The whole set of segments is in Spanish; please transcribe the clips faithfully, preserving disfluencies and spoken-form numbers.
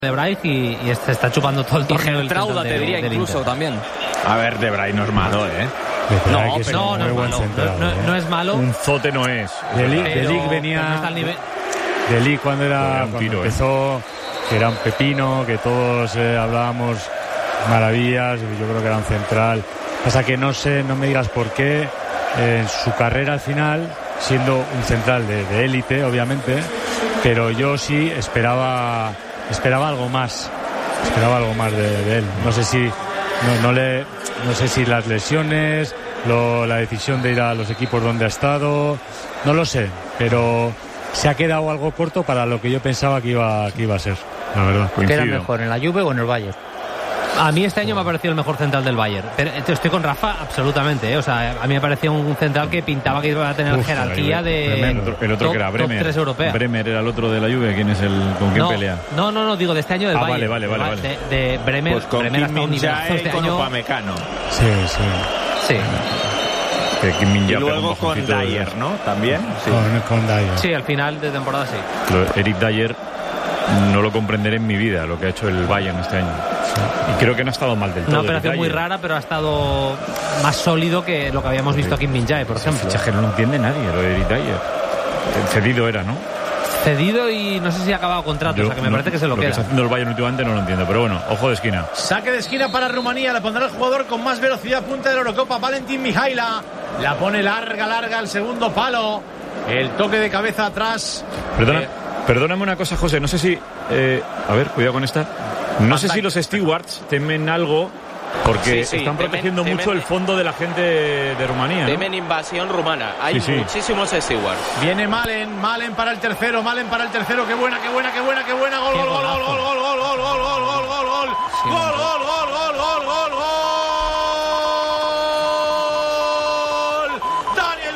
de Vrij y, y se está chupando todo el torneo. Y Trauda, te diría, incluso Inter. también. A ver, De Vrij no es malo, ¿eh? No, que no, no, es malo. Central, no, no, ¿eh? no es malo. Un zote no es. De Ligt pero, venía. pero no está al nivel. De Ligt cuando era, Era un cuando tiro, empezó, ¿eh? Que era un pepino, que todos eh, hablábamos maravillas. Yo creo que era un central. Pasa que no sé, no me digas por qué eh, en su carrera al final, siendo un central de, de élite, obviamente, pero yo sí esperaba esperaba algo más, esperaba algo más de, de él. No sé si no, no le no sé si las lesiones, lo, la decisión de ir a los equipos donde ha estado, no lo sé, pero se ha quedado algo corto para lo que yo pensaba que iba que iba a ser, la verdad. ¿Qué era mejor, en la Juve o en el Bayern? A mí este año me ha parecido el mejor central del Bayern. Pero estoy con Rafa absolutamente, ¿eh? O sea, a mí me parecía un central que pintaba que iba a tener Uf, jerarquía de el otro, el otro top, que era Bremer. top tres europea. Bremer era el otro de la Juve. ¿Quién es el con quién no, pelea? No, no, no, digo de este año del Ah, Bayern. vale, vale, vale, De, vale. de Bremer, Pues con Bremer Kim hasta un nivel Min-jae este y con año. Upamecano. Sí, sí. Sí. Que Kim Min-jae Y pegó un luego con bajoncito de- Dyer, ¿no? También. Sí. Con, con Dyer. Sí, al final de temporada sí. Lo- Eric Dyer no lo comprenderé en mi vida, lo que ha hecho el Bayern este año. Y creo que no ha estado mal del todo. Una operación Eric muy Dyer. rara, pero ha estado más sólido que lo que habíamos visto aquí en Min-jae, por Ese ejemplo. fichaje no lo entiende nadie, lo de Eric Dyer. El cedido era, ¿no? Cedido y no sé si ha acabado contrato, Yo o sea que me no- parece que se lo, que queda. está haciendo el Bayern últimamente no lo entiendo, pero bueno, ojo de esquina. Saque de esquina para Rumanía, la pondrá el jugador con más velocidad, punta de la Eurocopa, Valentin Mihaila. La pone larga, larga al segundo palo. El toque de cabeza atrás. Perdona, Eh, perdóname una cosa, José, no sé si... eh, a ver, cuidado con esta. No sé Van si Dijk. los stewards temen algo, porque Sí, sí, están temen- protegiendo temen- mucho el fondo de la gente de, de Rumanía, ¿no? Temen invasión rumana. Hay Sí, sí. muchísimos stewards. Viene Malen, Malen para el tercero, Malen para el tercero. Qué buena, qué buena, qué buena, qué buena. Gol, Qué gol, gol, golazo. gol, gol, gol, gol, gol, gol, gol, gol, gol. Sí, Gol, hombre. gol, gol, gol, gol, gol, gol. Daniel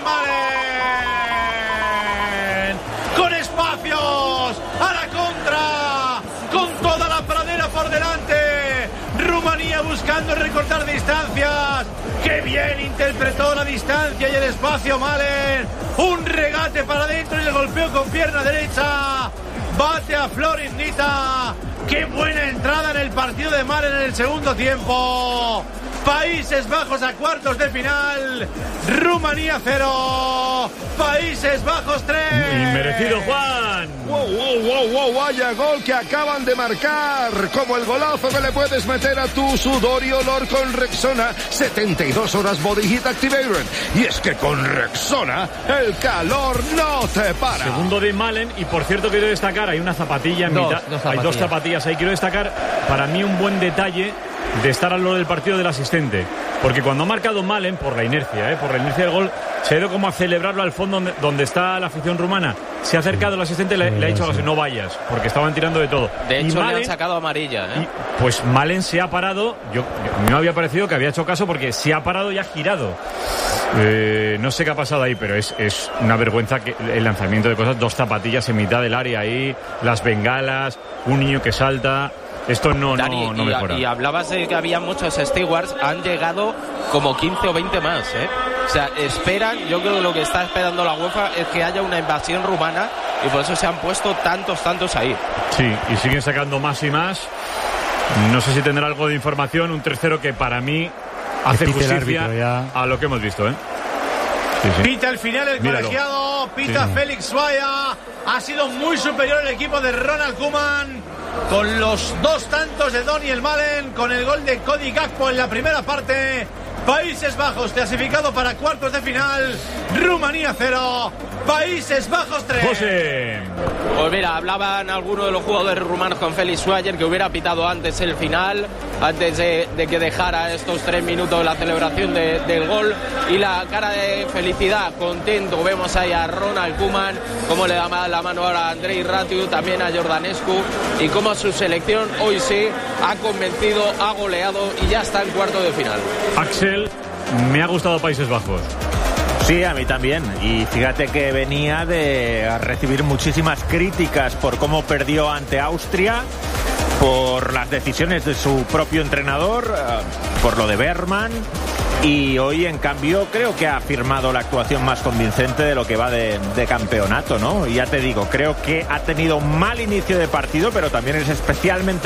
Malen. Con espacios. A la contra. Con toda la pradera por delante. Rumanía buscando recortar distancias. ¡Qué bien interpretó la distancia y el espacio Malen! Un regate para adentro y el golpeo con pierna derecha. Bate a Floris Nita. ¡Qué buena entrada en el partido de Malen en el segundo tiempo! Países Bajos a cuartos de final. Rumanía cero. Países Bajos tres. Inmerecido, Juan. Wow, wow, wow, wow, vaya gol que acaban de marcar, como el golazo que le puedes meter a tu sudor y olor con Rexona, setenta y dos horas Body Heat Activator. Y es que con Rexona el calor no te para. Segundo de Malen, y por cierto quiero destacar, hay una zapatilla en Dos, mitad, dos hay dos zapatillas. zapatillas ahí, quiero destacar para mí un buen detalle de estar al lado del partido del asistente, porque cuando ha marcado Malen, por la inercia, ¿eh? por la inercia del gol, se ha ido como a celebrarlo al fondo donde, donde está la afición rumana, se ha acercado el asistente y le, le ha dicho algo así, no vayas, porque estaban tirando de todo. De Y hecho, le Malen- han sacado amarilla. ¿eh? y, pues Malen se ha parado, yo, a mí me había parecido que había hecho caso porque se ha parado y ha girado. Eh, no sé qué ha pasado ahí, pero es, es una vergüenza que el lanzamiento de cosas, dos zapatillas en mitad del área ahí, las bengalas, un niño que salta. Esto no, Dani, no, no y, mejora. y hablabas de que había muchos stewards, han llegado como quince o veinte más, ¿eh? O sea, esperan, yo creo que lo que está esperando la UEFA es que haya una invasión rumana y por eso se han puesto tantos, tantos ahí. Sí, y siguen sacando más y más. No sé si tendrá algo de información, un tercero que para mí hace Que pite el justicia árbitro ya. a lo que hemos visto, ¿eh? Sí, sí. Pita el final el Míralo. colegiado, pita Sí. Félix Suaya. Ha sido muy superior el equipo de Ronald Koeman con los dos tantos de Daniel Malen, con el gol de Cody Gakpo en la primera parte. Países Bajos clasificado para cuartos de final. Rumanía cero, Países Bajos tres. José. Pues mira, hablaban algunos de los jugadores rumanos con Félix Schwager, que hubiera pitado antes el final, antes de, de que dejara estos tres minutos la celebración de- del gol, y la cara de felicidad, contento, vemos ahí a Ronald Koeman, cómo le da ma- la mano ahora a Andrei Ratiu, también a Jordanescu, y cómo su selección hoy sí ha convencido, ha goleado y ya está en cuarto de final. Axel, me ha gustado Países Bajos. Sí, a mí también. Y fíjate que venía de recibir muchísimas críticas por cómo perdió ante Austria, por las decisiones de su propio entrenador, eh, por lo de Bergman. Y hoy, en cambio, creo que ha firmado la actuación más convincente de lo que va de, de campeonato, ¿no? Y ya te digo, creo que ha tenido un mal inicio de partido, pero también es especialmente